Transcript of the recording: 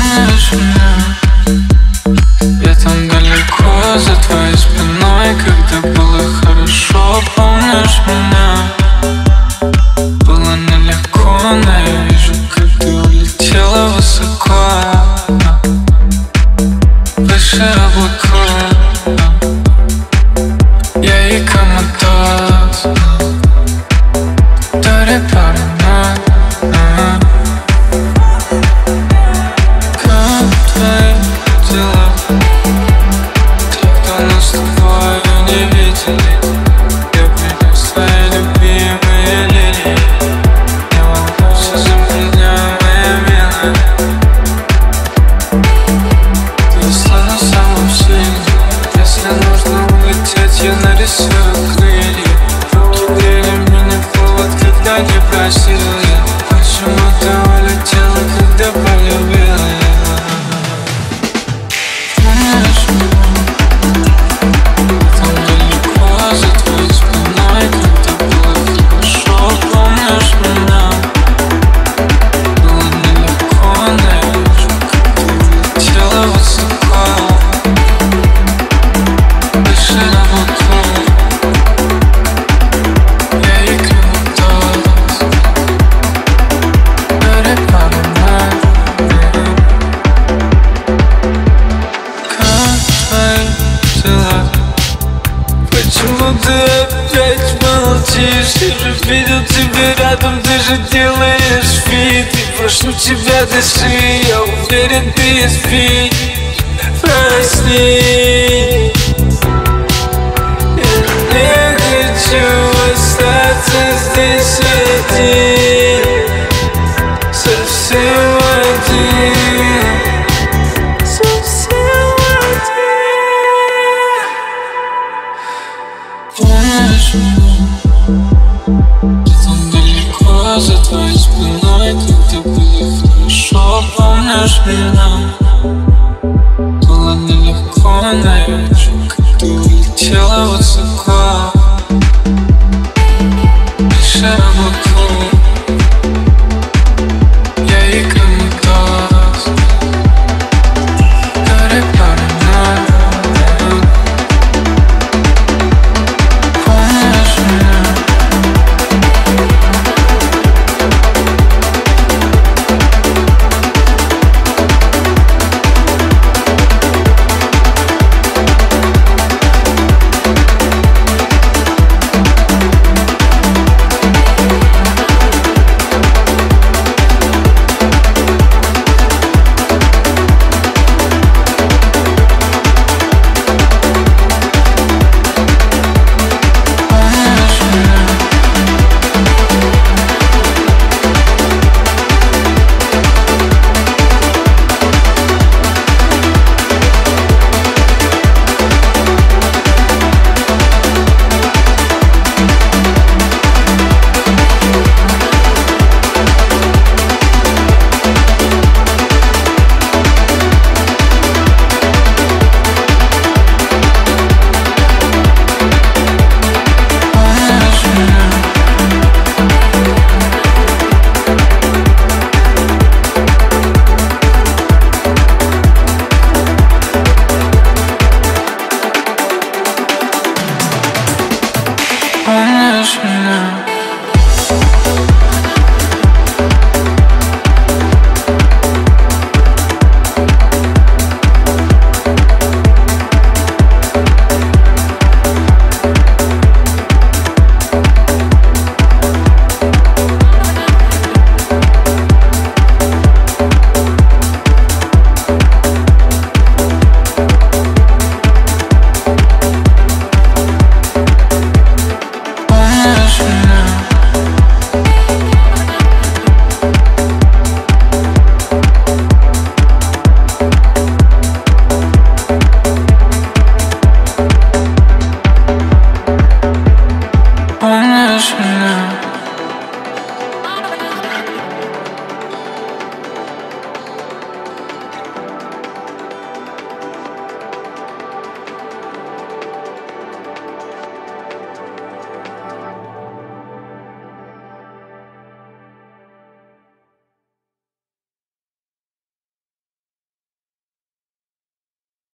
Помнишь меня? Я там далеко за твоей спиной, когда было хорошо. Помнишь меня? Было нелегко, но я вижу, как ты улетела высоко, выше облаков. Я и коматоз Даре паранойя. Как твои дела? Давно нас с тобой не видели. Я принес твои любимые линии. Не волнуйся за меня, моя милая. Ты слава самым сильным. Если нужно улететь, я нарисую крылья. Руки грели меня в повод, когда не просил я. Почему ты улетела, когда полюбила я? Помнишь меня? Там далеко за твоей спиной, когда было хорошо. Помнишь меня? Было нелегко, но я вижу, как ты улетела высоко, выше облаков. Я и коматоз Даре паранойя. Как твои дела? Почему ты опять молчишь? Я же видел тебя рядом, ты же делаешь вид. И прошу тебя, дыши, я уверен, ты не спишь. Прости, я не хочу остаться здесь один, совсем один, совсем один. Помнишь меня? Ты там далеко за твоей спиной, когда было хорошо. Помнишь меня? Было нелегко, но я вижу, как ты улетела высоко.